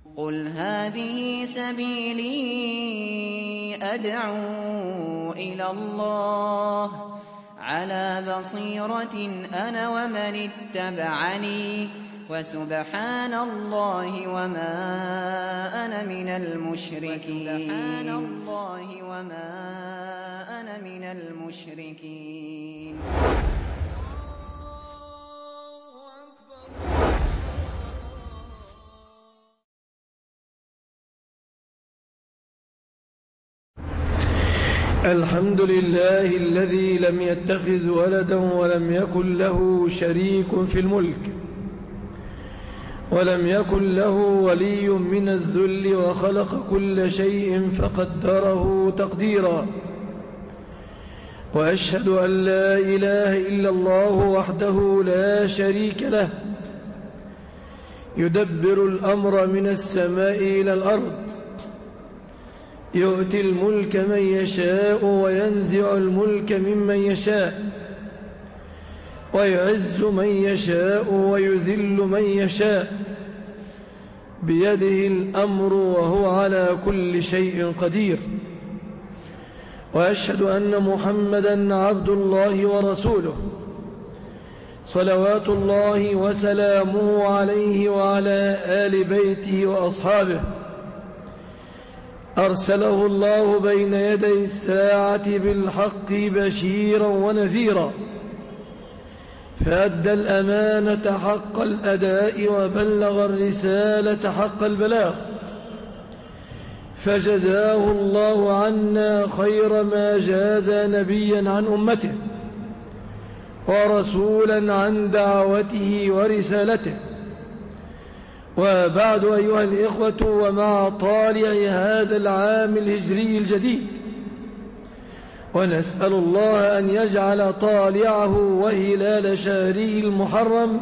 قُلْ هَٰذِهِ سَبِيلِي أَدْعُو إِلَى اللَّهِ عَلَىٰ بَصِيرَةٍ أَنَا وَمَنِ اتَّبَعَنِي ۖ وَسُبْحَانَ اللَّهِ وَمَا أَنَا مِنَ الْمُشْرِكِينَ. الحمد لله الذي لم يتخذ ولدا ولم يكن له شريك في الملك ولم يكن له ولي من الذل وخلق كل شيء فقدره تقديرا. وأشهد أن لا إله إلا الله وحده لا شريك له يدبر الأمر من السماء إلى الأرض، يؤتي الملك من يشاء وينزع الملك ممن يشاء، ويعز من يشاء ويذل من يشاء، بيده الأمر وهو على كل شيء قدير. وأشهد أن محمدًا عبد الله ورسوله، صلوات الله وسلامه عليه وعلى آل بيته وأصحابه، أرسله الله بين يدي الساعة بالحق بشيرا ونذيرا، فأدى الأمانة حق الأداء وبلغ الرسالة حق البلاغ، فجزاه الله عنا خير ما جاز نبيا عن أمته ورسولا عن دعوته ورسالته. وبعد أيها الإخوة، ومع طالع هذا العام الهجري الجديد، ونسأل الله أن يجعل طالعه وهلال شهره المحرم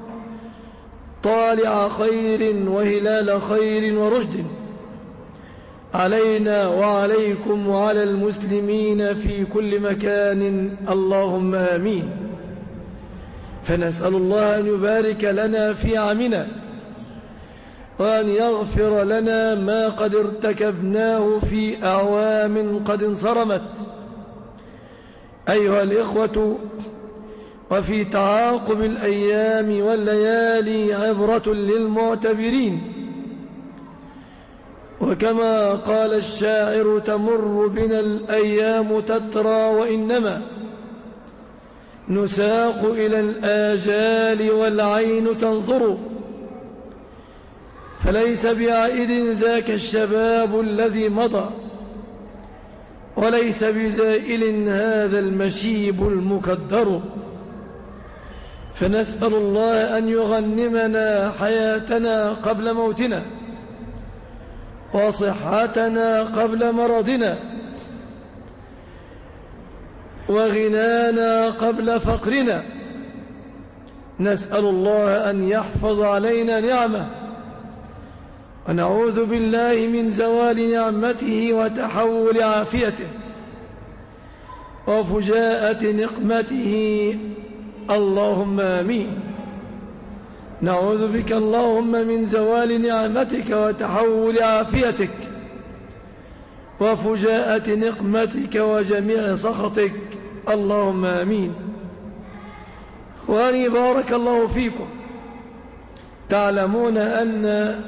طالع خير وهلال خير ورشد علينا وعليكم وعلى المسلمين في كل مكان، اللهم آمين. فنسأل الله أن يبارك لنا في عامنا، وأن يغفر لنا ما قد ارتكبناه في أعوام قد انصرمت. أيها الإخوة، وفي تعاقب الأيام والليالي عبرة للمعتبرين، وكما قال الشاعر: تمر بنا الأيام تترى وإنما نساق إلى الآجال والعين تنظر، فليس بعائد ذاك الشباب الذي مضى، وليس بزائل هذا المشيب المكدر. فنسأل الله أن يغنمنا حياتنا قبل موتنا، وصحتنا قبل مرضنا، وغنانا قبل فقرنا. نسأل الله أن يحفظ علينا نعمه، ونعوذ بالله من زوال نعمته وتحول عافيته وفجاءة نقمته، اللهم آمين. نعوذ بك اللهم من زوال نعمتك وتحول عافيتك وفجاءة نقمتك وجميع سخطك، اللهم آمين. إخواني، بارك الله فيكم. تعلمون أن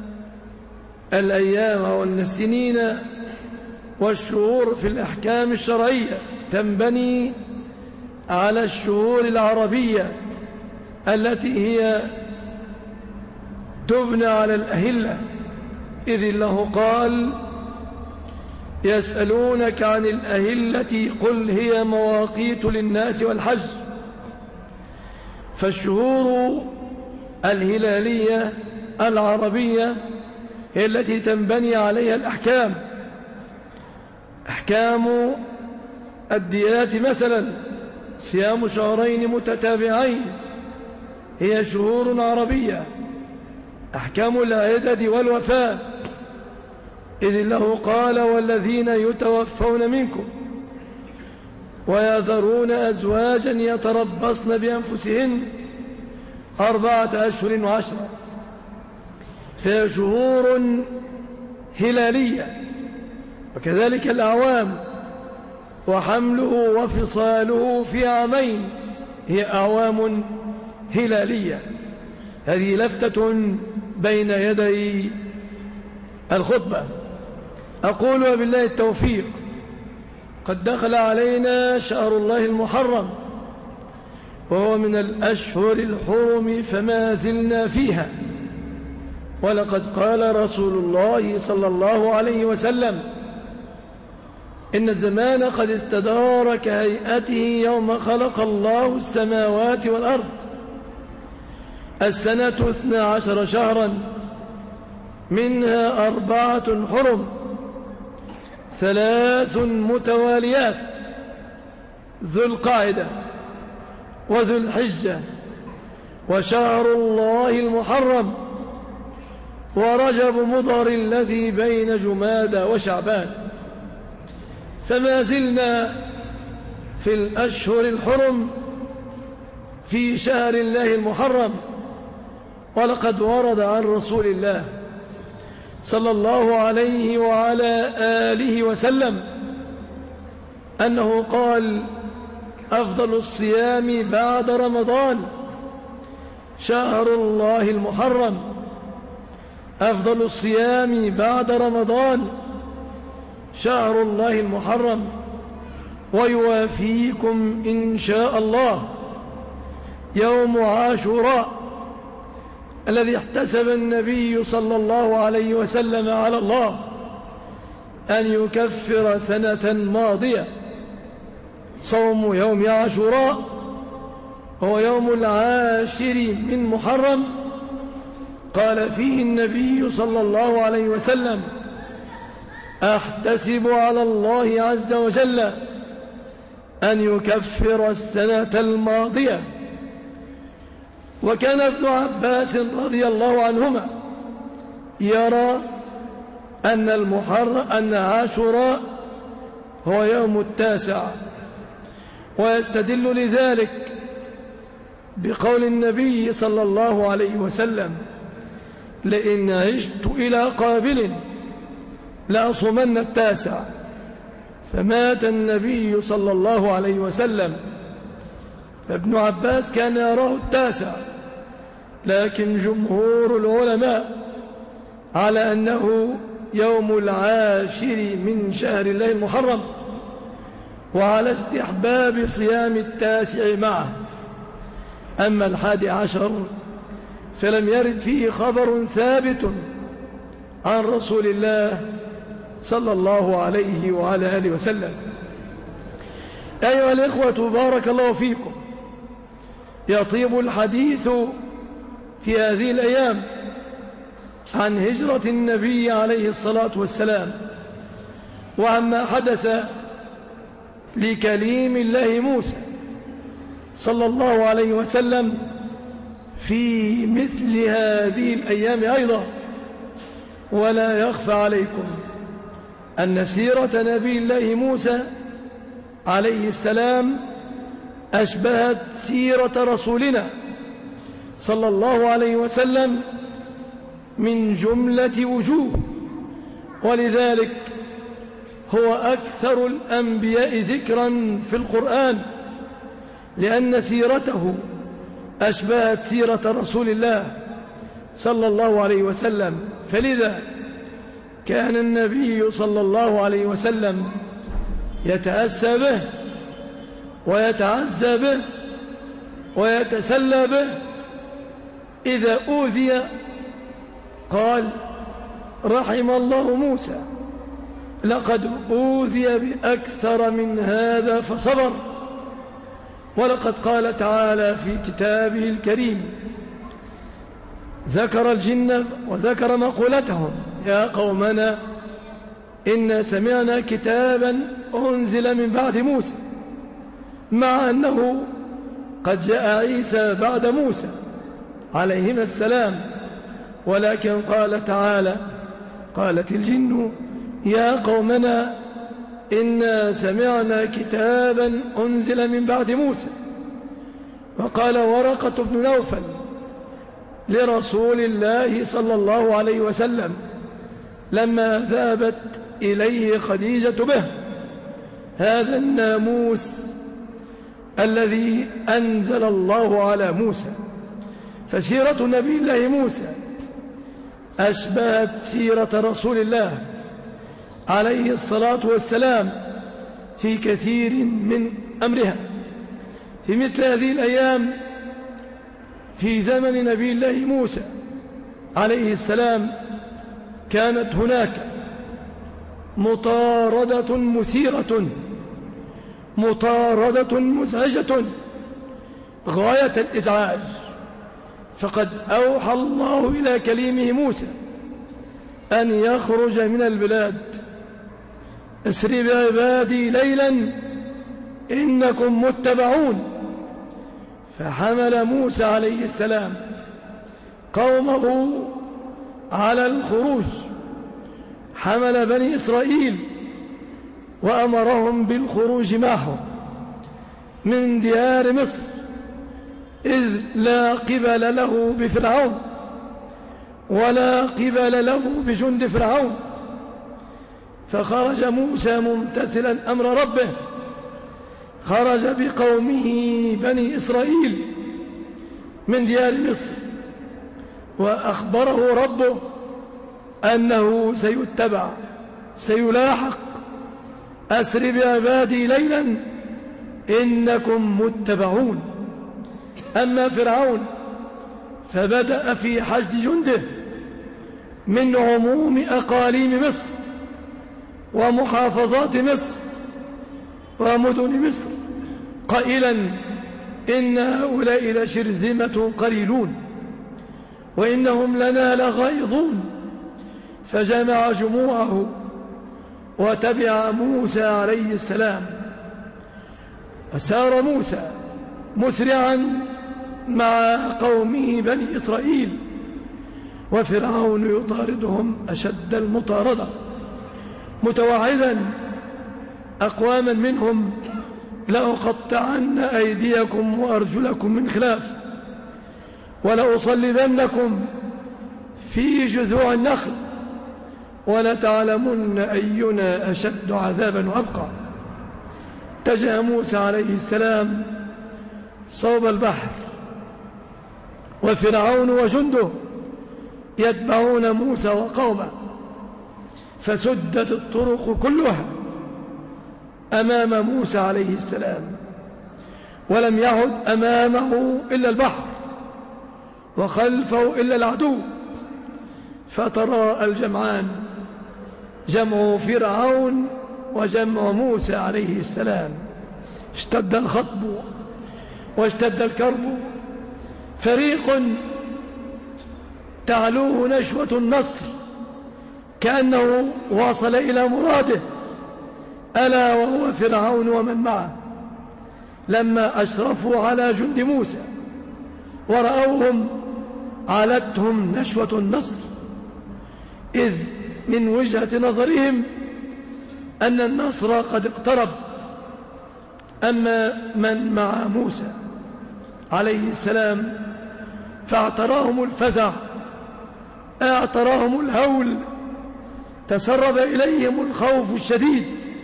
الأيام وأن السنين والشهور في الأحكام الشرعية تنبني على الشهور العربية التي هي تبنى على الأهلة، إذ الله قال: يسألونك عن الأهلة قل هي مواقيت للناس والحج. فالشهور الهلالية العربية هي التي تنبني عليها الأحكام. أحكام الديات مثلا، صيام شهرين متتابعين، هي شهور عربية. أحكام العدد والوفاة، إذ الله قال: والذين يتوفون منكم ويذرون أزواجا يتربصن بأنفسهن 4 أشهر و10. فهي شهور هلالية، وكذلك الأعوام، وحمله وفصاله في عامين هي أعوام هلالية. هذه لفتة بين يدي الخطبة. أقول وبالله التوفيق. قد دخل علينا شهر الله المحرم، وهو من الأشهر الحرم، فما زلنا فيها. ولقد قال رسول الله صلى الله عليه وسلم: إن الزمان قد استدار كهيئته يوم خلق الله السماوات والأرض. السنة 12 شهرا، منها 4 حرم، 3 متواليات: ذو القعدة وذو الحجة وشهر الله المحرم ورجب مضر الذي بين جمادى وشعبان. فما زلنا في الأشهر الحرم في شهر الله المحرم. ولقد ورد عن رسول الله صلى الله عليه وعلى آله وسلم أنه قال: أفضل الصيام بعد رمضان شهر الله المحرم. أفضل الصيام بعد رمضان شهر الله المحرم، ويوافيكم إن شاء الله يوم عاشوراء الذي احتسب النبي صلى الله عليه وسلم على الله أن يكفر سنة ماضية. صوم يوم عاشوراء هو يوم 10 من محرم، قال فيه النبي صلى الله عليه وسلم: أحتسب على الله عز وجل أن يكفر السنة الماضية. وكان ابن عباس رضي الله عنهما يرى أن عاشوراء هو يوم 9، ويستدل لذلك بقول النبي صلى الله عليه وسلم: لئن عشت إلى قابل لأصومن 9، فمات النبي صلى الله عليه وسلم. فابن عباس كان يراه 9، لكن جمهور العلماء على أنه يوم 10 من شهر الله المحرم، وعلى استحباب صيام 9 معه. أما 11 فلم يرد فيه خبر ثابت عن رسول الله صلى الله عليه وعلى آله وسلم. أيها الإخوة، بارك الله فيكم. يطيب الحديث في هذه الأيام عن هجرة النبي عليه الصلاة والسلام، وعما حدث لكليم الله موسى صلى الله عليه وسلم في مثل هذه الأيام أيضا. ولا يخفى عليكم أن سيرة نبي الله موسى عليه السلام أشبهت سيرة رسولنا صلى الله عليه وسلم من جملة وجوه، ولذلك هو أكثر الأنبياء ذكرا في القرآن، لأن سيرته أشبهت سيرة رسول الله صلى الله عليه وسلم. فلذا كان النبي صلى الله عليه وسلم يتأسى به ويتعزى به ويتسلى به. إذا أوذي قال: رحم الله موسى، لقد أوذي بأكثر من هذا فصبر. ولقد قال تعالى في كتابه الكريم: ذكر الجن وذكر مقولتهم: يا قومنا إنا سمعنا كتابا أنزل من بعد موسى، مع أنه قد جاء عيسى بعد موسى عليهما السلام. ولكن قال تعالى: قالت الجن يا قومنا إنا سمعنا كتابا أنزل من بعد موسى. وقال ورقة بن نوفل لرسول الله صلى الله عليه وسلم لما ذهبت إليه خديجة به هذا الناموس الذي أنزل الله على موسى. فسيرة نبي الله موسى أشبهت سيرة رسول الله عليه الصلاة والسلام في كثير من أمرها. في مثل هذه الأيام في زمن نبي الله موسى عليه السلام كانت هناك مطاردة مثيرة، مطاردة مزعجة غاية الإزعاج. فقد أوحى الله إلى كليمه موسى أن يخرج من البلاد. اسر بعبادي ليلا إنكم متبعون. فحمل موسى عليه السلام قومه على الخروج، حمل بني إسرائيل وأمرهم بالخروج معه من ديار مصر، إذ لا قبل له بفرعون ولا قبل له بجند فرعون. فخرج موسى ممتثلا أمر ربه، خرج بقومه بني إسرائيل من ديار مصر، وأخبره ربه أنه سيتبع سيلاحق. أسر بعبادي ليلا إنكم متبعون. أما فرعون فبدأ في حشد جنده من عموم أقاليم مصر ومحافظات مصر ومدن مصر قائلا إن هؤلاء لشرذمة قليلون وإنهم لنا لغائظون. فجمع جموعه وتبع موسى عليه السلام. وسار موسى مسرعا مع قومه بني إسرائيل، وفرعون يطاردهم أشد المطاردة، متوعدا أقواما منهم لأقطعن أيديكم وأرجلكم من خلاف ولأصلبنكم في جذوع النخل ولتعلمن أينا أشد عذابا وأبقى. اتجه موسى عليه السلام صوب البحر، وفرعون وجنده يتبعون موسى وقومه، فسدت الطرق كلها أمام موسى عليه السلام، ولم يعد أمامه إلا البحر وخلفه إلا العدو. فتراءى الجمعان، جمع فرعون وجمع موسى عليه السلام. اشتد الخطب واشتد الكرب. فريق تعلوه نشوة النصر كأنه واصل إلى مراده، ألا وهو فرعون ومن معه. لما أشرفوا على جند موسى ورأوهم علتهم نشوة النصر، إذ من وجهة نظرهم أن النصر قد اقترب. أما من مع موسى عليه السلام فاعتراهم الفزع، اعتراهم الهول، تسرب إليهم الخوف الشديد.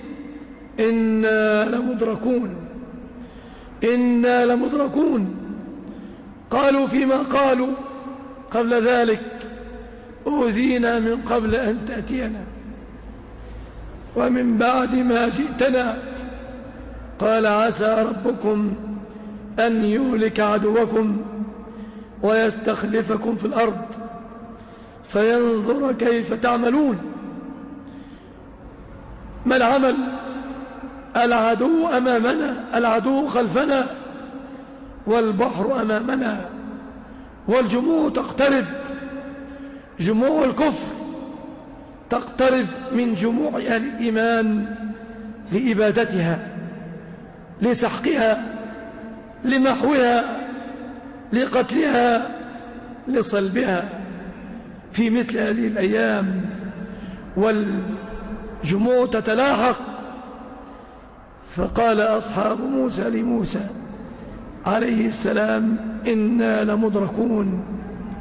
إنا لمدركون، إنا لمدركون. قالوا فيما قالوا قبل ذلك أوذينا من قبل أن تأتينا ومن بعد ما جئتنا. قال عسى ربكم أن يهلك عدوكم ويستخلفكم في الأرض فينظر كيف تعملون. ما العمل؟ العدو أمامنا، العدو خلفنا، والبحر أمامنا، والجموع تقترب، جموع الكفر تقترب من جموع أهل الإيمان لإبادتها، لسحقها، لمحوها، لقتلها، لصلبها. في مثل هذه الأيام والجموع تتلاحق، فقال أصحاب موسى لموسى عليه السلام إنا لمدركون.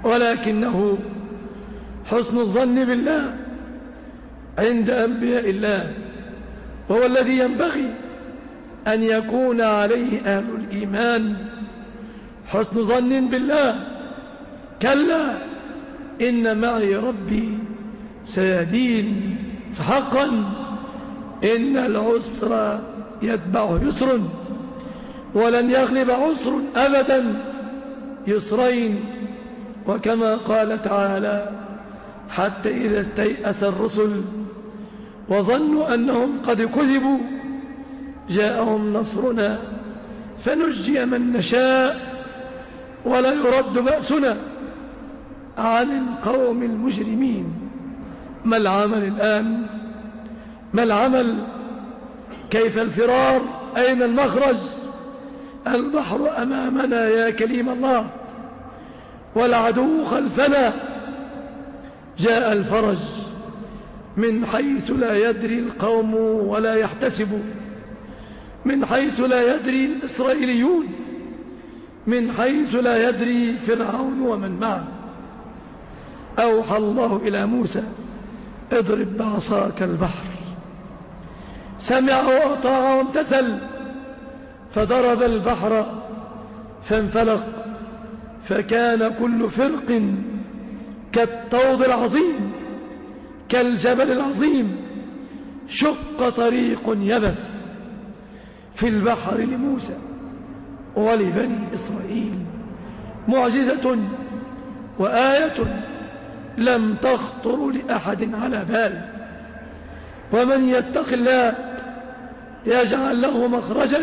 ولكنه حسن الظن بالله عند أنبياء الله، وهو الذي ينبغي أن يكون عليه أهل الإيمان، حسن ظن بالله. كلا إن معي ربي سيهدين، فحقا إن العسر يتبعه يسر، ولن يغلب عسر أبدا يسرين. وكما قال تعالى: حتى إذا استيأس الرسل وظنوا أنهم قد كذبوا جاءهم نصرنا فنجي من نشاء ولا يرد بأسنا عن القوم المجرمين. ما العمل الآن؟ ما العمل؟ كيف الفرار؟ أين المخرج؟ البحر أمامنا يا كليم الله، والعدو خلفنا. جاء الفرج من حيث لا يدري القوم ولا يحتسب، من حيث لا يدري الإسرائيليون، من حيث لا يدري فرعون ومن معه. أوحى الله إلى موسى: اضرب بعصاك البحر، سمع وأطاع وامتثل، فضرب البحر فانفلق، فكان كل فرق كالطود العظيم كالجبل العظيم. شق طريق يبس في البحر لموسى ولبني إسرائيل، معجزة وآية لم تخطر لأحد على بال. ومن يتق الله يجعل له مخرجا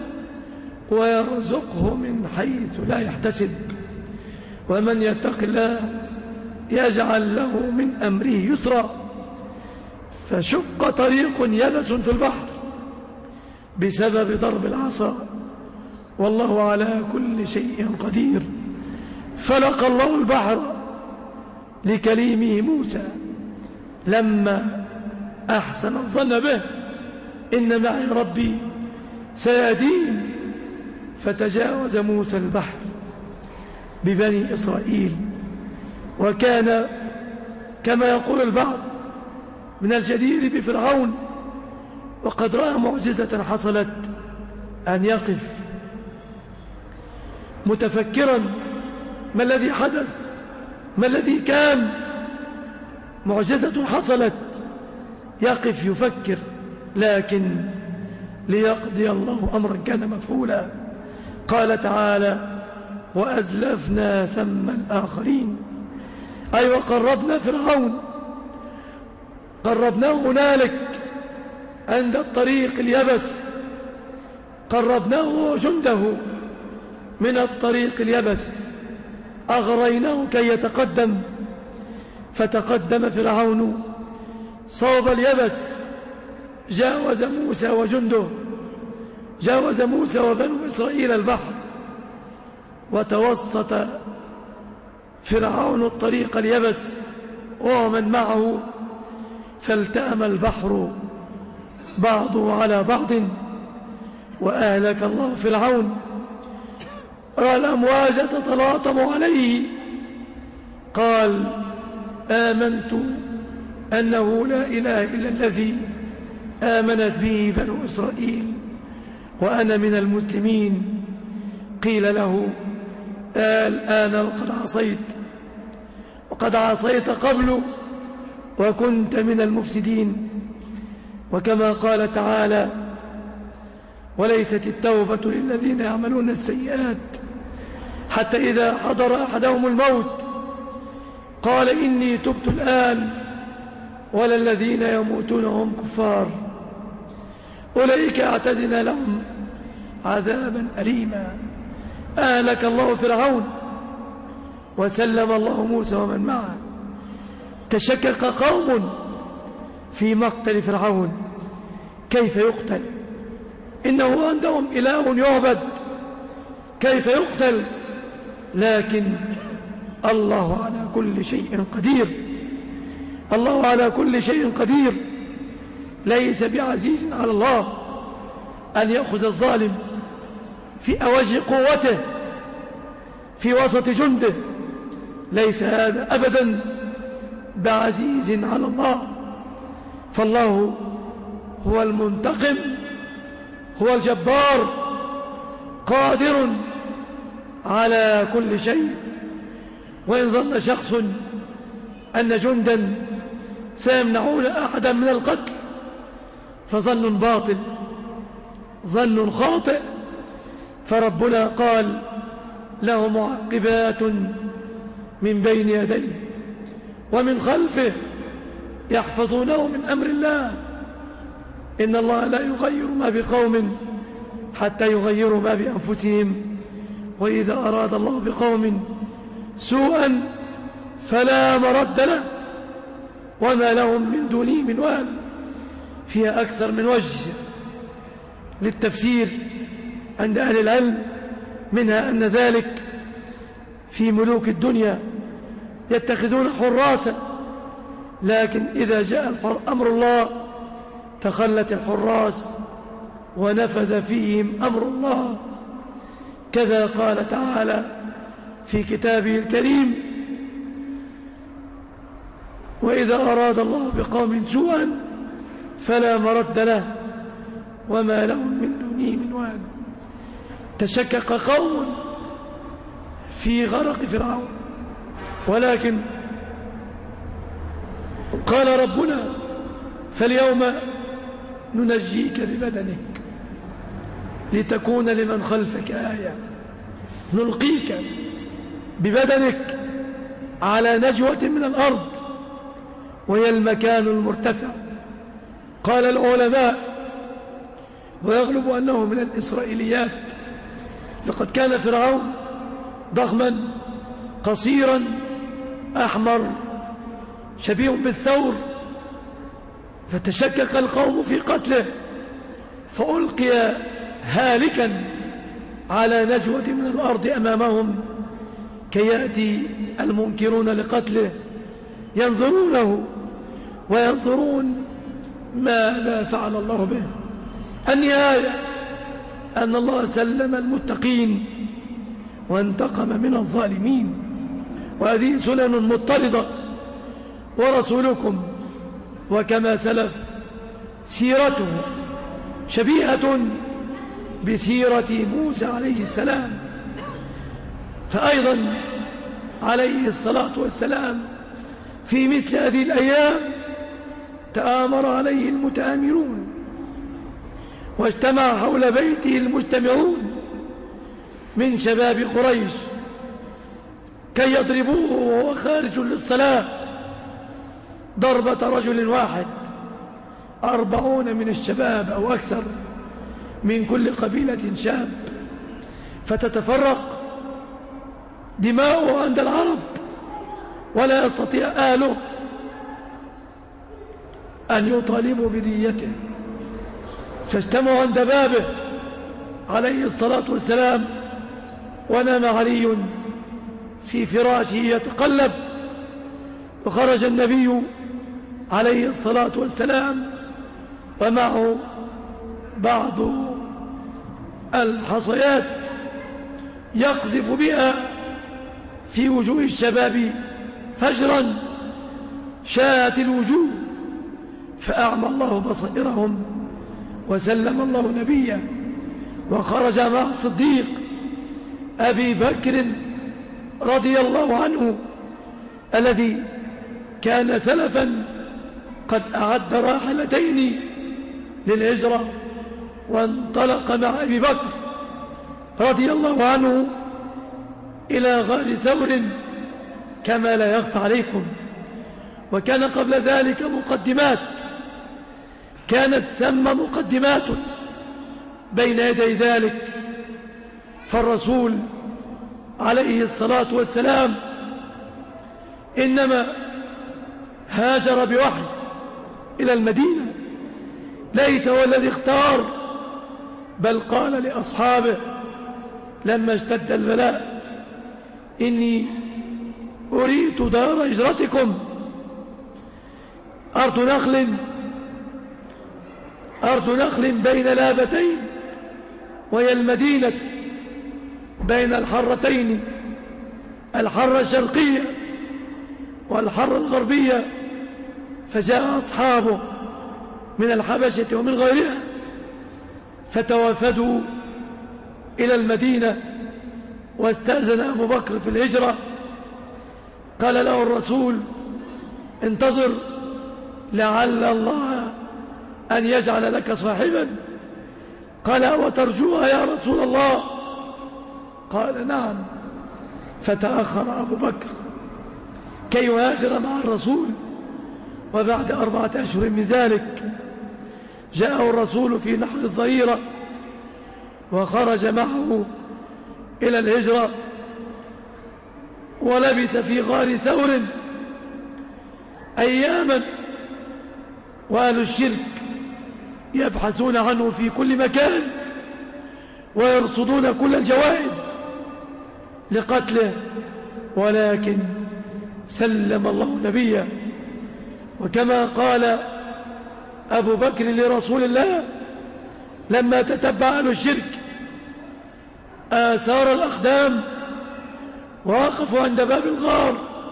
ويرزقه من حيث لا يحتسب، ومن يتق الله يجعل له من أمره يسرا. فشق طريق يبس في البحر بسبب ضرب العصا، والله على كل شيء قدير. فلق الله البحر لكليمه موسى لما أحسن الظن به: إن معي ربي سيهدين. فتجاوز موسى البحر ببني إسرائيل، وكان كما يقول البعض من الجدير بفرعون، وقد رأى معجزة حصلت، أن يقف متفكرا: ما الذي حدث؟ ما الذي كان؟ معجزة حصلت، يقف يفكر، لكن ليقضي الله أمرا كان مفعولا. قال تعالى: وأزلفنا ثم الآخرين، أي وقربنا فرعون، قربناه هنالك عند الطريق اليبس، قربناه وجنده من الطريق اليبس، أغريناه كي يتقدم، فتقدم فرعون صوب اليبس، جاوز موسى وجنده، جاوز موسى وبنو إسرائيل البحر، وتوسط فرعون الطريق اليبس ومن معه، فالتأم البحر بعضه على بعض، وأهلك الله فرعون. الأمواج تتلاطم عليه، قال: آمنت أنه لا إله إلا الذي آمنت به بنو إسرائيل وأنا من المسلمين. قيل له: الآن وقد عصيت، وقد عصيت قبل وكنت من المفسدين. وكما قال تعالى: وليست التوبة للذين يعملون السيئات حتى إذا حضر أحدهم الموت قال إني تبت الآن، ولا الذين يموتون وهم كفار أولئك أعتدنا لهم عذابا أليما. أهلك الله فرعون وسلم الله موسى ومن معه. تشكك قوم في مقتل فرعون، كيف يقتل؟ إنه عندهم إله يعبد، كيف يقتل؟ لكن الله على كل شيء قدير، الله على كل شيء قدير. ليس بعزيز على الله أن يأخذ الظالم في أوج قوته في وسط جنده، ليس هذا أبدا بعزيز على الله، فالله هو المنتقم، هو الجبار، قادر على كل شيء. وإن ظن شخص أن جندا سيمنعون أحدا من القتل فظن باطل، ظن خاطئ، فربنا قال: له معقبات من بين يديه ومن خلفه يحفظونه من أمر الله، إن الله لا يغير ما بقوم حتى يغيروا ما بأنفسهم، وإذا أراد الله بقوم سوءا فلا مرد له وما لهم من دونه من وال. فيها أكثر من وجه للتفسير عند أهل العلم، منها أن ذلك في ملوك الدنيا يتخذون حراسا، لكن إذا جاء أمر الله تخلت الحراس ونفذ فيهم أمر الله. كذا قال تعالى في كتابه الكريم: وإذا أراد الله بقوم سوءا فلا مرد له وما لهم من دونه من وال. تشكك قوم في غرق فرعون، ولكن قال ربنا: فاليوم ننجيك ببدنك لتكون لمن خلفك آية، نلقيك ببدنك على نجوة من الأرض وهي المكان المرتفع. قال العلماء، ويغلب أنه من الإسرائيليات: لقد كان فرعون ضخما قصيرا أحمر شبيه بالثور، فتشكك القوم في قتله فألقي هالكا على نجوة من الأرض أمامهم، كي يأتي المنكرون لقتله ينظرونه وينظرون ماذا فعل الله به. النهاية أن الله سلم المتقين وانتقم من الظالمين، وهذه سنن مضطردة. ورسولكم وكما سلف سيرته شبيهة بسيرة موسى عليه السلام، فأيضا عليه الصلاة والسلام في مثل هذه الأيام تآمر عليه المتآمرون، واجتمع حول بيته المجتمعون من شباب قريش كي يضربوه وهو خارج للصلاة ضربة رجل واحد، 40 من الشباب أو أكثر من كل قبيلة شاب، فتتفرق دماؤه عند العرب ولا يستطيع أهله أن يطالبوا بديته، فاجتمعوا عند بابه عليه الصلاة والسلام، ونام علي في فراشه يتقلب، وخرج النبي عليه الصلاة والسلام ومعه بعض الحصيات يقذف بها في وجوه الشباب فجرا شاءت الوجوه، فأعمى الله بصائرهم وسلم الله نبيه، وخرج مع الصديق أبي بكر رضي الله عنه الذي كان سلفا قد أعد راحلتين للهجرة، وانطلق مع أبي بكر رضي الله عنه إلى غار ثور كما لا يخفى عليكم. وكان قبل ذلك مقدمات، كانت ثم مقدمات بين يدي ذلك، فالرسول عليه الصلاة والسلام إنما هاجر بوحي إلى المدينة، ليس هو الذي اختار، بل قال لأصحابه لما اشتد البلاء: إني أريد دار هجرتكم، أرض نخل بين لابتين، وهي المدينة بين الحرتين، الحرة الشرقية والحر الغربية، فجاء أصحابه من الحبشة ومن غيرها فتوافدوا إلى المدينة، واستأذن أبو بكر في الهجرة. قال له الرسول: انتظر لعل الله أن يجعل لك صاحبا. قال: وترجوها يا رسول الله؟ قال: نعم. فتأخر أبو بكر كي يهاجر مع الرسول، وبعد 4 أشهر من ذلك جاءه الرسول في نحر الظهيرة وخرج معه إلى الهجرة، ولبث في غار ثور أياما، وأهل الشرك يبحثون عنه في كل مكان ويرصدون كل الجوائز لقتله، ولكن سلم الله نبيه. وكما قال أبو بكر لرسول الله لما تتبع أهل الشرك آثار الأقدام ووقفوا عند باب الغار: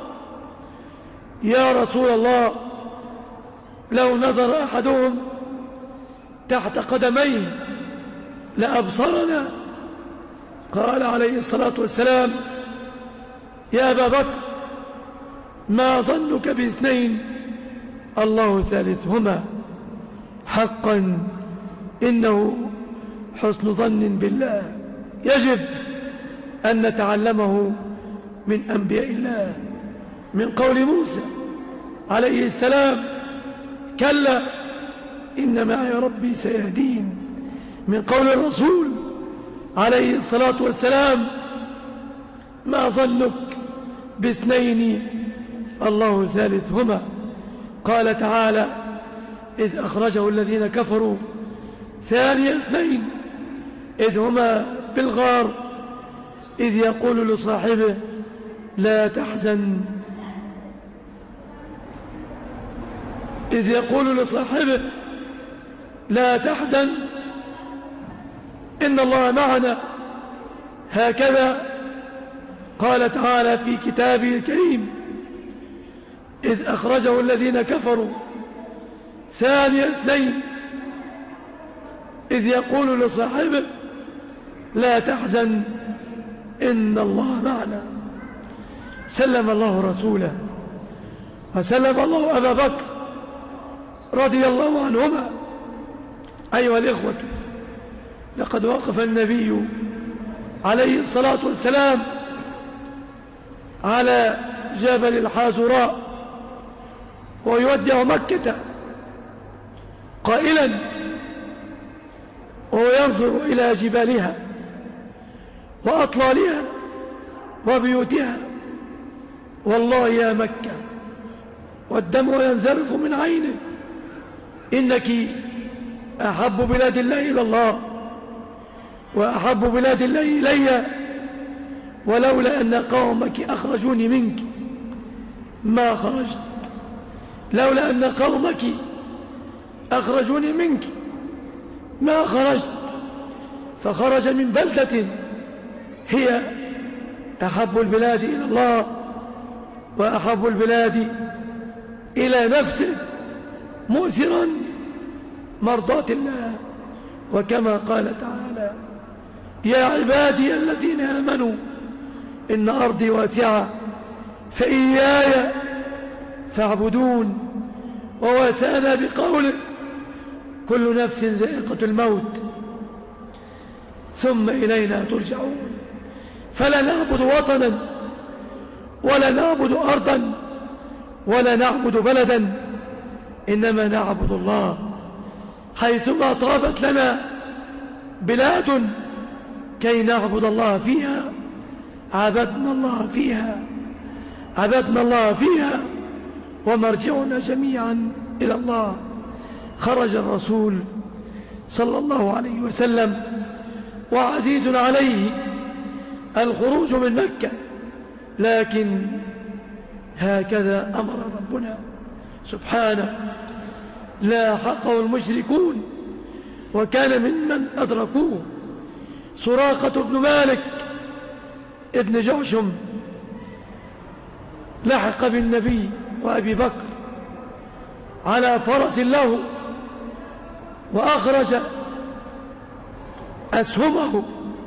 يا رسول الله، لو نظر أحدهم تحت قدميه لأبصرنا. قال عليه الصلاة والسلام: يا أبا بكر، ما ظنك باثنين الله ثالثهما؟ حقا إنه حسن ظن بالله يجب أن نتعلمه من أنبياء الله، من قول موسى عليه السلام: كلا إن معي ربي سيهدين، من قول الرسول عليه الصلاة والسلام: ما ظنك باثنين الله ثالثهما. قال تعالى: إذ أخرجه الذين كفروا ثاني اثنين إذ هما بالغار إذ يقول لصاحبه لا تحزن إذ يقول لصاحبه لا تحزن إن الله معنا. هكذا قال تعالى في كتابه الكريم: إذ أخرجه الذين كفروا ثاني اثنين إذ يقول لصاحبه لا تحزن إن الله معنا. سلم الله رسوله وسلم الله أبا بكر رضي الله عنهما. أيها الإخوة، لقد وقف النبي عليه الصلاة والسلام على جبل الحازراء ويودع مكة قائلا وهو ينظر إلى جبالها وأطلالها وبيوتها: والله يا مكة، والدمع ينزرف من عينه، إنك أحب بلاد الله إلى الله وأحب بلاد الله إلي، ولولا أن قومك أخرجوني منك ما خرجت، لولا أن قومك أخرجوني منك ما خرجت. فخرج من بلدة هي أحب البلاد إلى الله وأحب البلاد إلى نفسه، مؤثرا مرضاة الله. وكما قال تعالى: يا عبادي الذين آمنوا إن أرضي واسعة فإياي فاعبدون. وواسانا بقوله: كل نفس ذائقة الموت ثم إلينا ترجعون. فلا نعبد وطنا ولا نعبد أرضا ولا نعبد بلدا، إنما نعبد الله. حيثما طابت لنا بلاد كي نعبد الله فيها عبدنا الله فيها، عبدنا الله فيها، ومرجعنا جميعا إلى الله. خرج الرسول صلى الله عليه وسلم وعزيز عليه الخروج من مكة، لكن هكذا أمر ربنا سبحانه: لاحقه المشركون وكان ممن أدركوه. سراقة بن مالك ابن جعشم لحق بالنبي وأبي بكر على فرس له، وأخرج أسهمه،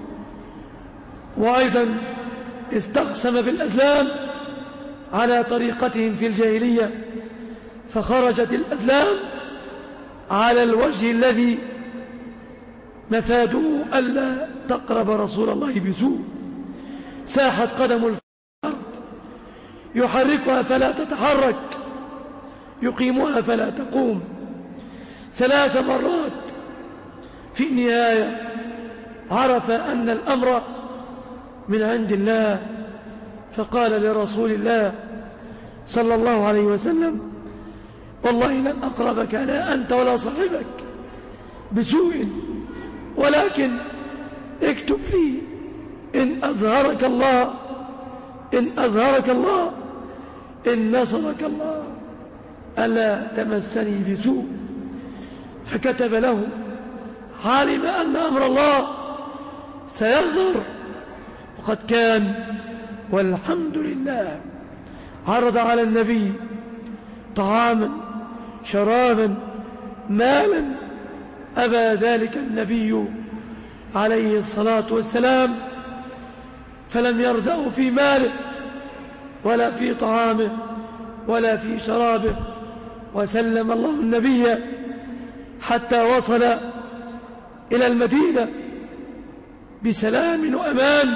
وأيضا استقسم بالأزلام على طريقتهم في الجاهلية، فخرجت الأزلام على الوجه الذي مفاده ألا تقرب رسول الله بسوء. ساحت قدم الأرض، يحركها فلا تتحرك، يقيمها فلا تقوم 3 مرات. في النهاية عرف أن الأمر من عند الله، فقال لرسول الله صلى الله عليه وسلم: والله لن أقربك لا أنت ولا صاحبك بسوء، ولكن اكتب لي إن أظهرك الله، إن أظهرك الله، إن نصرك الله، ألا تمسني بسوء. فكتب له، علم أن أمر الله سيظهر، وقد كان والحمد لله. عرض على النبي طعاما شرابا مالا، أبى ذلك النبي عليه الصلاة والسلام، فلم يرزقه في ماله ولا في طعامه ولا في شرابه، وسلم الله النبي حتى وصل إلى المدينة بسلام وأمان،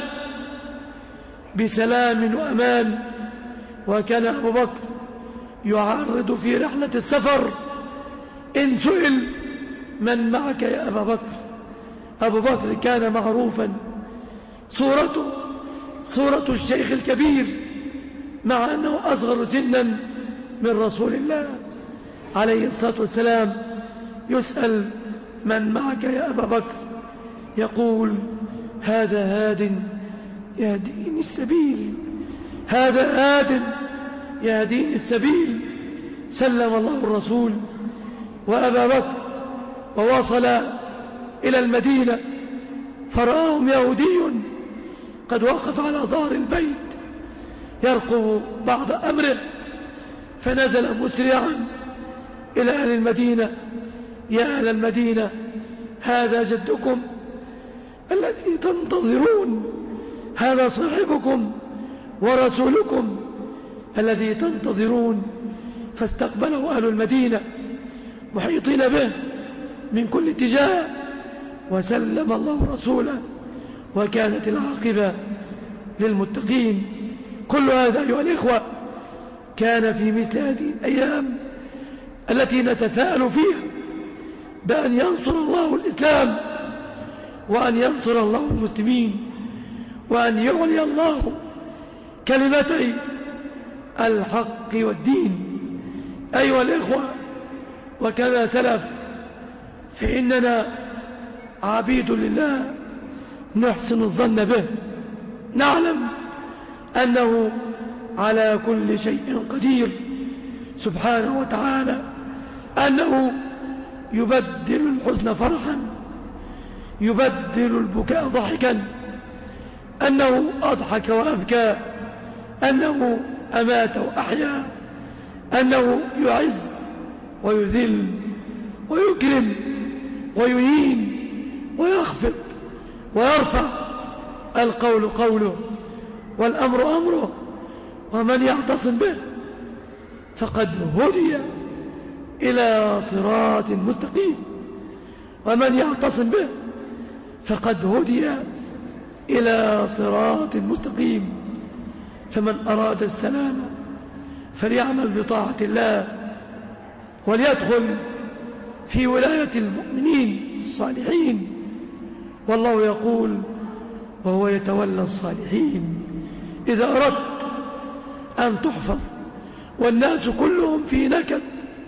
بسلام وأمان. وكان أبو بكر يعرض في رحلة السفر إن سئل: من معك يا أبا بكر؟ أبو بكر كان معروفا صورته صورة الشيخ الكبير، مع أنه أصغر سنا من رسول الله عليه الصلاة والسلام. يسأل: من معك يا أبا بكر؟ يقول: هذا هاد يهديني السبيل، هذا هاد يهديني السبيل. سلم الله الرسول وأبا بكر، ووصل إلى المدينة، فرآهم يهودي قد وقف على ظهر البيت يرقب بعض أمره، فنزل مسرعا إلى أهل المدينة: يا أهل المدينة، هذا جدكم الذي تنتظرون، هذا صاحبكم ورسولكم الذي تنتظرون. فاستقبله أهل المدينة محيطين به من كل اتجاه، وسلم الله رسوله، وكانت العاقبة للمتقين. كل هذا أيها الإخوة كان في مثل هذه الأيام التي نتفاءل فيها بأن ينصر الله الإسلام، وأن ينصر الله المسلمين، وأن يعلي الله كلمتي الحق والدين. أيها الإخوة، وكما سلف فإننا عبيد لله نحسن الظن به، نعلم أنه على كل شيء قدير سبحانه وتعالى، أنه يبدل الحزن فرحا، يبدل البكاء ضحكا، أنه أضحك وأبكى، أنه أمات وأحيا، أنه يعز ويذل ويكرم ويهين ويخفض ويرفع. القول قوله والأمر أمره، ومن يعتصم به فقد هدي إلى صراط مستقيم، ومن يعتصم به فقد هدي إلى صراط مستقيم. فمن أراد السلام فليعمل بطاعة الله، وليدخل في ولاية المؤمنين الصالحين، والله يقول: وهو يتولى الصالحين. إذا أردت أن تحفظ والناس كلهم في نكد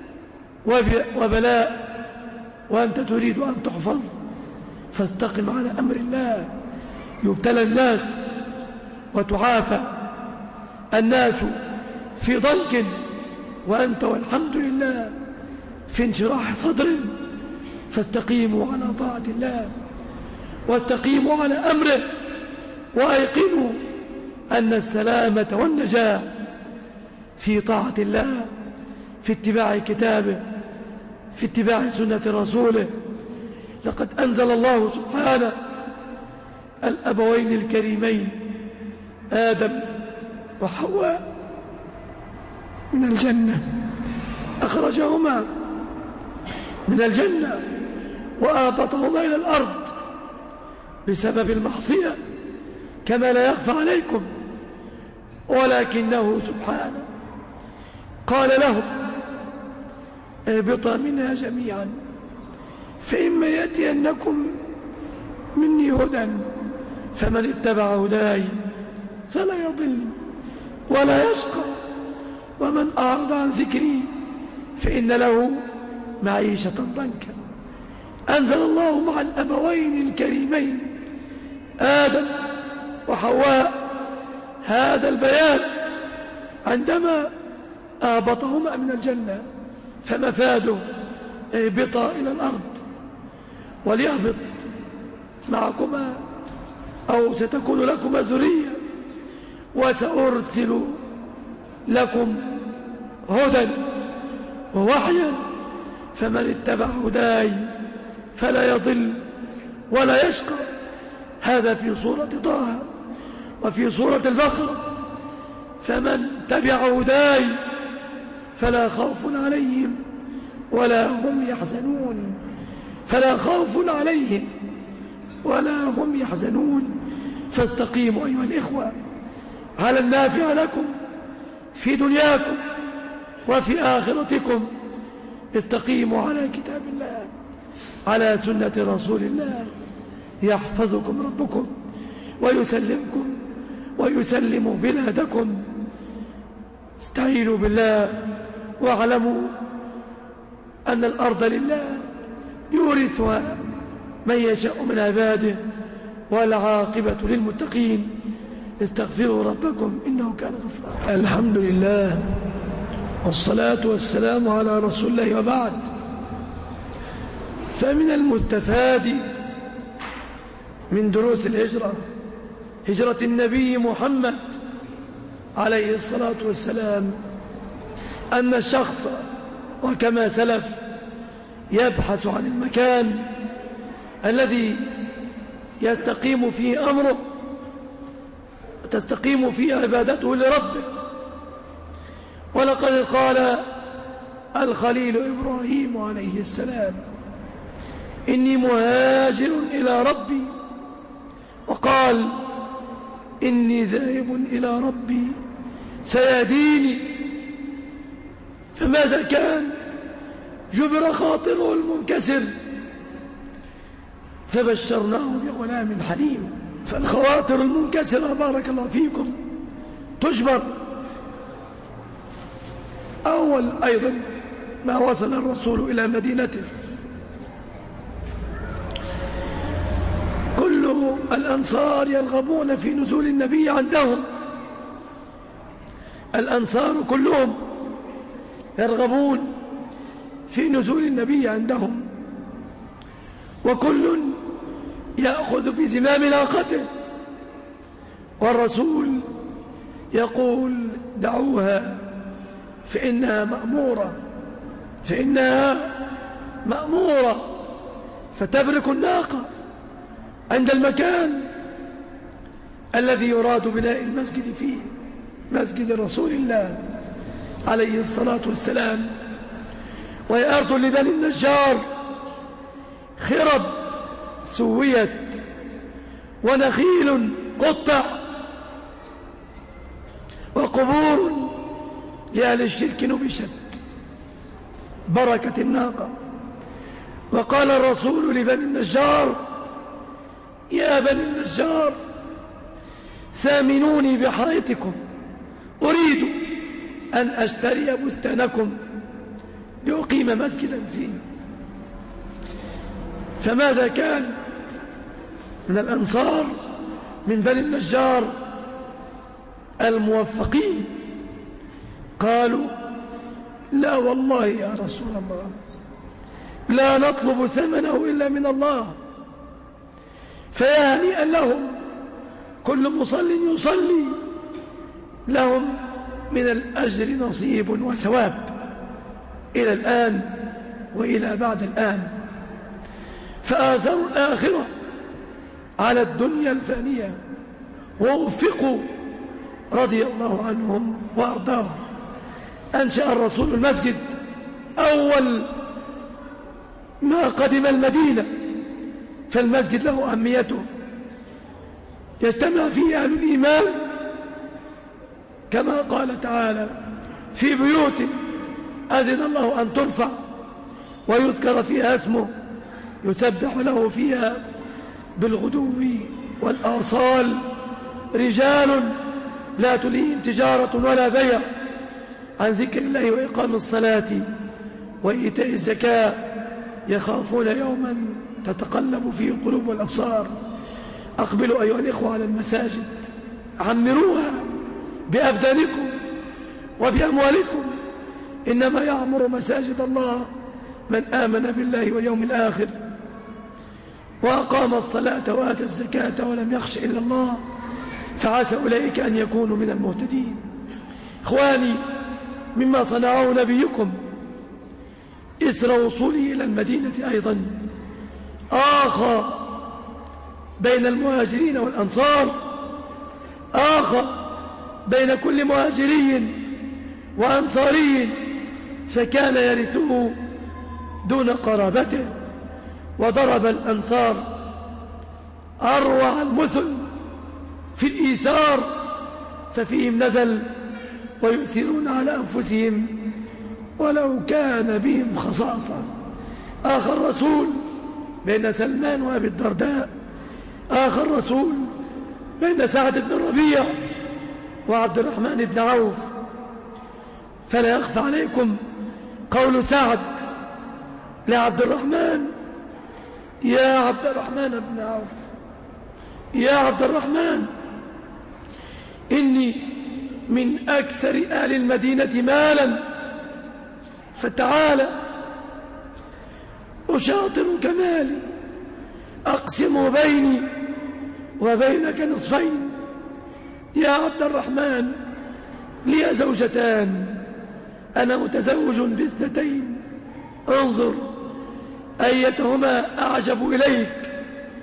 وبلاء، وأنت تريد أن تحفظ، فاستقم على أمر الله. يبتلى الناس وتعافى الناس في ضنك، وأنت والحمد لله في انشراح صدر. فاستقيموا على طاعة الله، واستقيموا على أمره، وأيقنوا أن السلامة والنجاة في طاعة الله، في اتباع كتابه، في اتباع سنة رسوله. لقد أنزل الله سبحانه الأبوين الكريمين آدم وحواء من الجنة، أخرجهما من الجنة وآبطهما إلى الأرض بسبب المعصية كما لا يخفى عليكم، ولكنه سبحانه قال لهم اهبطا منها جميعا فإما يأتينكم مني هدى فمن اتبع هداي فلا يضل ولا يشقى ومن أعرض عن ذكري فإن له معيشة ضنكا. أنزل الله مع الأبوين الكريمين آدم وحواء هذا البيان عندما أهبطهما من الجنة، فمفاده اهبطا إلى الأرض وليهبط معكما أو ستكون لكما ذرية وسأرسل لكم هدى ووحيا فمن اتبع هداي فلا يضل ولا يشقى. هذا في سورة طه. وفي سورة البقرة فمن تبع هداي فلا خوف عليهم ولا هم يحزنون، فلا خوف عليهم ولا هم يحزنون. فاستقيموا أيها الإخوة على النافع لكم في دنياكم وفي آخرتكم. استقيموا على كتاب الله، على سنة رسول الله، يحفظكم ربكم ويسلمكم ويسلم بلادكم. استعينوا بالله واعلموا أن الأرض لله يورثها من يشاء من عباده والعاقبة للمتقين. استغفروا ربكم إنه كان غفارا. الحمد لله والصلاة والسلام على رسول الله، وبعد. فمن المستفاد من دروس الهجرة، هجرة النبي محمد عليه الصلاة والسلام، أن الشخص وكما سلف يبحث عن المكان الذي يستقيم فيه أمره وتستقيم فيه عبادته لربه. ولقد قال الخليل إبراهيم عليه السلام إني مهاجر إلى ربي، وقال إني ذاهب إلى ربي سيهديني. فماذا كان؟ جبر خاطره المنكسر فبشرناه بغلام حليم. فالخواطر المنكسرة بارك الله فيكم تجبر. أول أيضا ما وصل الرسول إلى مدينته، كل الأنصار يرغبون في نزول النبي عندهم، الأنصار كلهم يرغبون في نزول النبي عندهم، وكل يأخذ بزمام ناقته، والرسول يقول دعوها فإنها مأمورة، فتبرك الناقة عند المكان الذي يراد بناء المسجد فيه، مسجد رسول الله عليه الصلاة والسلام. وهي أرض لبني النجار، خرب سويت ونخيل قطع وقبور لأهل الشرك نبشت، بركة الناقة. وقال الرسول لبني النجار يا بني النجار سامنوني بحائطكم، أريد أن أشتري بستانكم لأقيم مسجدا فيه. فماذا كان من الأنصار من بني النجار الموفقين؟ قالوا لا والله يا رسول الله لا نطلب ثمنه إلا من الله. فيا هنيئا لهم، كل مصل يصلي، لهم من الأجر نصيب وثواب إلى الآن وإلى بعد الآن، فآثروا الآخرة على الدنيا الفانية ووفقوا رضي الله عنهم وأرضاهم. أنشأ الرسول المسجد أول ما قدم المدينة، فالمسجد له أهميته، يجتمع فيه أهل الإيمان كما قال تعالى في بيوت أذن الله أن ترفع ويذكر فيها اسمه يسبح له فيها بالغدو والآصال رجال لا تلهيهم تجارة ولا بيع عن ذكر الله وإقام الصلاة وإيتاء الزكاة يخافون يوما تتقلب فيه القلوب والأبصار. أقبلوا أيها الإخوة على المساجد، عمروها بأبدانكم وبأموالكم، إنما يعمر مساجد الله من آمن بالله واليوم الآخر وأقام الصلاة وآتى الزكاة ولم يخش إلا الله، فعسى أولئك أن يكونوا من المهتدين. إخواني، مما صنعه نبيكم إثر وصوله إلى المدينة أيضا آخى بين المهاجرين والأنصار، آخى بين كل مهاجري وأنصاري، فكان يرثه دون قرابته، وضرب الأنصار أروع المثل في الإيثار، ففيهم نزل ويؤثرون على أنفسهم ولو كان بهم خصاصة. آخى الرسول بين سلمان وأبي الدرداء، آخى الرسول بين سعد بن الربيع وعبد الرحمن بن عوف. فلا يخفى عليكم قول سعد لعبد الرحمن: يا عبد الرحمن بن عوف، يا عبد الرحمن، إني من أكثر أهل المدينة مالا، فتعال أشاطرك مالي أقسم بيني وبينك نصفين. يا عبد الرحمن، لي زوجتان، أنا متزوج باثنتين، انظر أيتهما أعجب إليك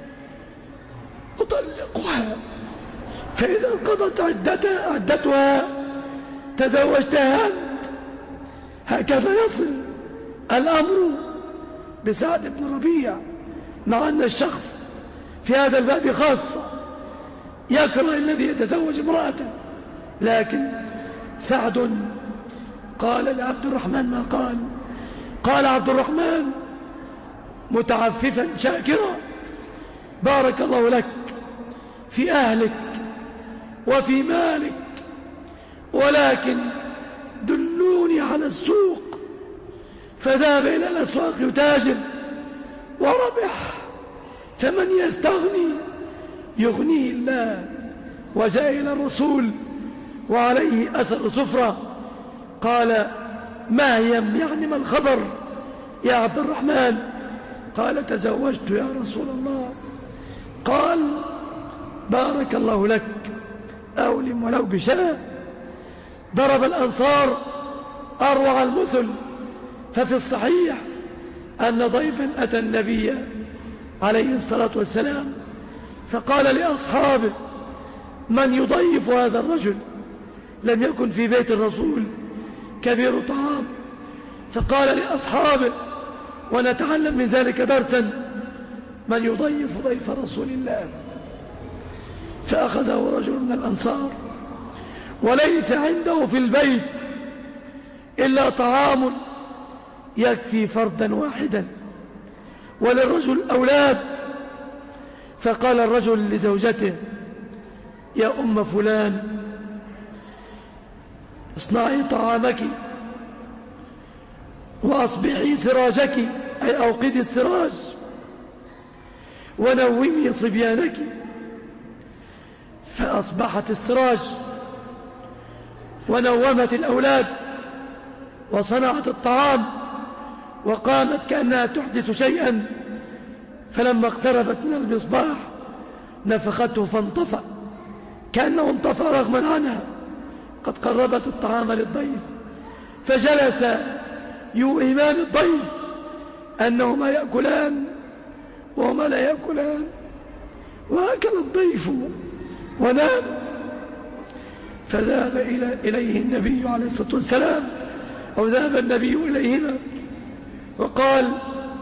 أطلقها، فإذا انقضت عدتها تزوجتها أنت. هكذا يصل الأمر بسعد بن ربيع، مع أن الشخص في هذا الباب خاصة يكره الذي يتزوج امرأته، لكن سعد قال لعبد الرحمن ما قال. قال عبد الرحمن متعففا شاكرا: بارك الله لك في أهلك وفي مالك، ولكن دلوني على السوق. فذهب إلى الأسواق يتاجر وربح، فمن يستغني يغنيه الله. وجاء إلى الرسول وعليه أثر سفرة، قال: ما هي؟ يعني ما الخبر يا عبد الرحمن؟ قال: تزوجت يا رسول الله. قال: بارك الله لك، أولم ولو بشاة. ضرب الأنصار أروع المثل، ففي الصحيح أن ضيفا أتى النبي عليه الصلاة والسلام فقال لأصحابه: من يضيف هذا الرجل؟ لم يكن في بيت الرسول كبير طعام، فقال لأصحابه، ونتعلم من ذلك درسا: من يضيف ضيف رسول الله؟ فأخذه رجل من الأنصار وليس عنده في البيت إلا طعام يكفي فردا واحدا، وللرجل أولاد. فقال الرجل لزوجته: يا أم فلان، اصنعي طعامك وأصبحي سراجك، أي أوقدي السراج، ونومي صبيانك. فأصبحت السراج ونومت الأولاد وصنعت الطعام وقامت كأنها تحدث شيئا، فلما اقتربت من المصباح نفخته فانطفأ كأنه انطفأ رغما عنها، قد قربت الطعام للضيف، فجلس يوهمان الضيف أنهما يأكلان وهما لا يأكلان، وأكل الضيف ونام. فذهب إليه النبي عليه الصلاة والسلام، أو ذهب النبي إليهما وقال: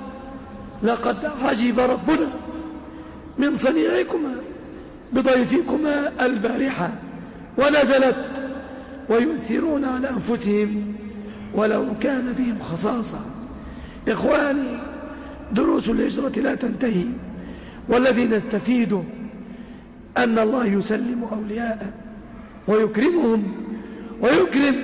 لقد عجب ربنا من صنيعكما بضيفكما البارحة، ونزلت ويؤثرون على أنفسهم ولو كان بهم خصاصة. إخواني، دروس الهجرة لا تنتهي، والذي نستفيده أن الله يسلم أولياءه ويكرمهم ويكرم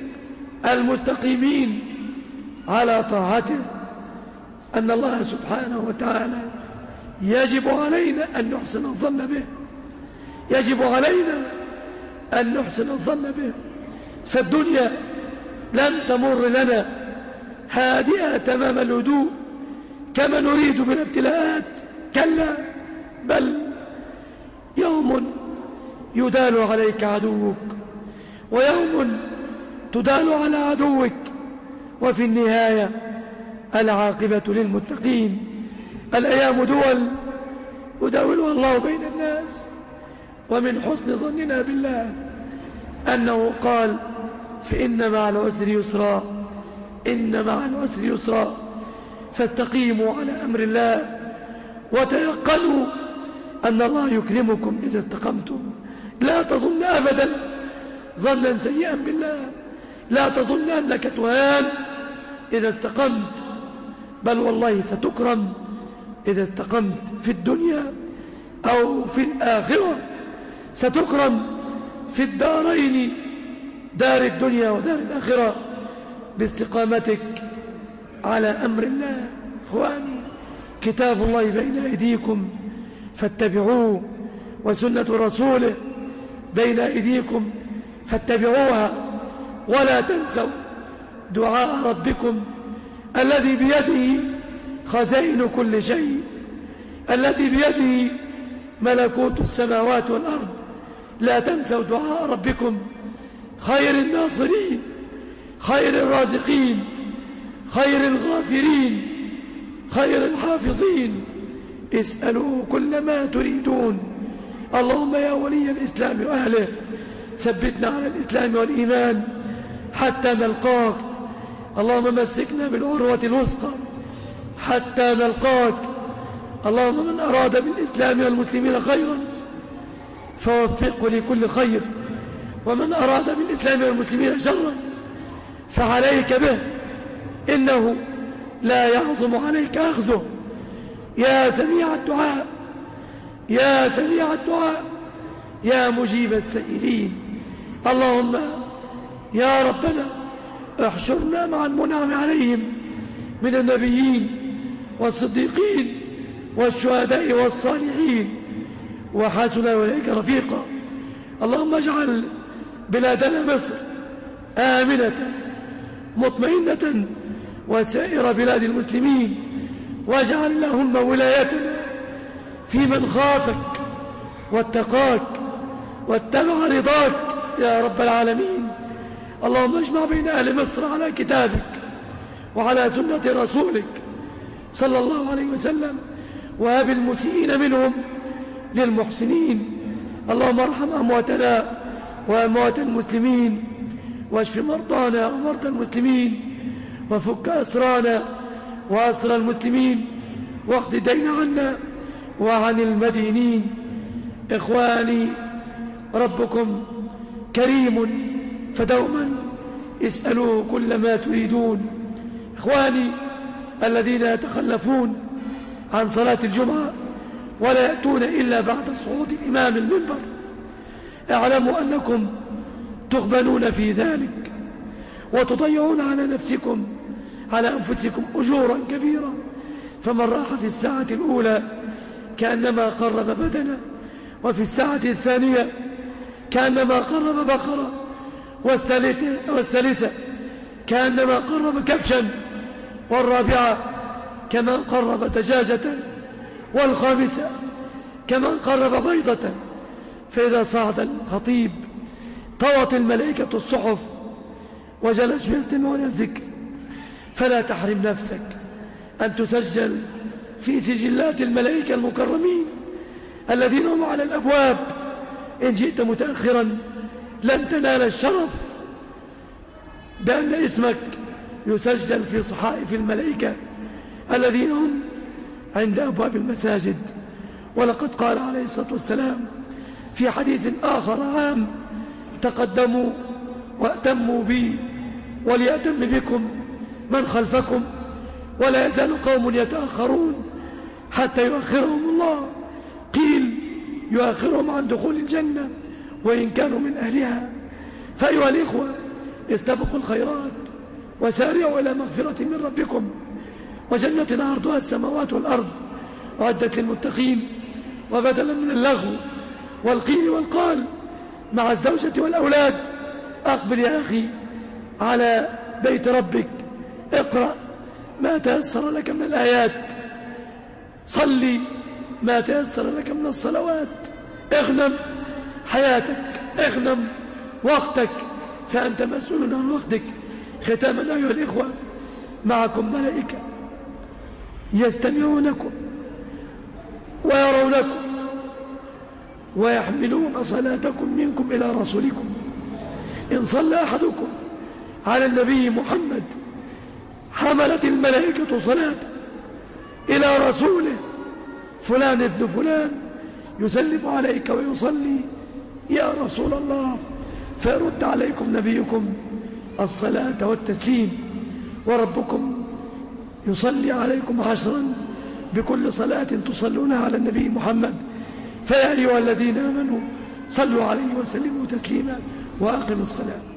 المستقيمين على طاعته، أن الله سبحانه وتعالى يجب علينا أن نحسن الظن به، يجب علينا أن نحسن الظن به. فالدنيا لن تمر لنا هادئة تمام الهدوء كما نريد من ابتلاءات، كلا، بل يوم يدال عليك عدوك ويوم تدال على عدوك، وفي النهاية العاقبة للمتقين. الأيام دول يداولها الله بين الناس، ومن حسن ظننا بالله أنه قال: فإن مع العسر يسرا، إن مع العسر يسرا، فاستقيموا على أمر الله وتيقنوا أن الله يكرمكم إذا استقمتم. لا تظن أبدا ظنا سيئا بالله، لا تظن أنك تهان إذا استقمت، بل والله ستكرم إذا استقمت في الدنيا أو في الآخرة، ستكرم في الدارين، دار الدنيا ودار الآخرة، باستقامتك على أمر الله. إخواني، كتاب الله بين أيديكم فاتبعوه، وسنة رسوله بين أيديكم فاتبعوها، ولا تنسوا دعاء ربكم الذي بيده خزائن كل شيء، الذي بيده ملكوت السماوات والأرض. لا تنسوا دعاء ربكم، خير الناصرين، خير الرازقين، خير الغافرين، خير الحافظين. اسألوا كل ما تريدون. اللهم يا ولي الإسلام وأهله، ثبتنا على الإسلام والإيمان حتى نلقاك. اللهم مسكنا بالعروة الوثقى حتى نلقاك. اللهم من أراد بالإسلام والمسلمين خيرا فوفقه لكل خير، ومن أراد بالإسلام والمسلمين شرا فعليك به، إنه لا يعظم عليك أخذه. يا سميع الدعاء، يا سميع الدعاء، يا مجيب السائلين. اللهم يا ربنا احشرنا مع المنعم عليهم من النبيين والصديقين والشهداء والصالحين، وحسن أولئك رفيقا. اللهم اجعل بلادنا مصر آمنة مطمئنة وسائر بلاد المسلمين، واجعل اللهم ولايتنا في من خافك واتقاك واتبع رضاك يا رب العالمين. اللهم اجمع بين أهل مصر على كتابك وعلى سنة رسولك صلى الله عليه وسلم، وهب المسيئين منهم للمحسنين. اللهم ارحم أمواتنا وأموات المسلمين، واشف مرضانا ومرضى المسلمين، وفك أسرانا وأسر المسلمين، واقض دين عنا وعن المدينين. إخواني، ربكم كريم فدوما اسألوه كل ما تريدون. إخواني الذين يتخلفون عن صلاة الجمعة ولا يأتون إلا بعد صعود الإمام المنبر، اعلموا أنكم تغبنون في ذلك وتضيعون على أنفسكم أجورا كبيرة. فمن راح في الساعة الأولى كأنما قرب بدنه، وفي الساعة الثانية كأنما قرب بقرة، والثالثة كأنما قرب كبشا، والرابعة كمن قرب دجاجة، والخامسة كمن قرب بيضة. فإذا صعد الخطيب طوت الملائكة الصحف وجلسوا يستمعون الذكر، فلا تحرم نفسك أن تسجل في سجلات الملائكة المكرمين الذين هم على الأبواب. إن جئت متأخرا لن تنال الشرف بأن اسمك يسجل في صحائف الملائكة الذين هم عند أبواب المساجد. ولقد قال عليه الصلاة والسلام في حديث آخر عام: تقدموا وأتموا بي وليأتم بكم من خلفكم، ولا يزال قوم يتأخرون حتى يؤخرهم الله. قيل: يؤخرهم عن دخول الجنة وإن كانوا من أهلها. فأيها الإخوة، استبقوا الخيرات وسارعوا إلى مغفرة من ربكم وجنة عرضها السماوات والأرض أعدت للمتقين، وبدلا من اللغو والقيل والقال مع الزوجة والأولاد أقبل يا أخي على بيت ربك، اقرأ ما تيسر لك من الآيات، صلي ما تيسر لك من الصلوات، اغنم حياتك، اغنم وقتك، فأنت مسؤول عن وقتك. ختاما أيها الإخوة، معكم ملائكة يستمعونكم ويرونكم ويحملون صلاتكم منكم إلى رسولكم. إن صلى أحدكم على النبي محمد حملت الملائكة صلاته إلى رسوله فلان ابن فلان يسلم عليك ويصلي يا رسول الله، فيرد عليكم نبيكم الصلاة والتسليم، وربكم يصلي عليكم 10 بكل صلاة تصلونها على النبي محمد. فيا أيها الذين آمنوا صلوا عليه وسلموا تسليما، وأقم الصلاة.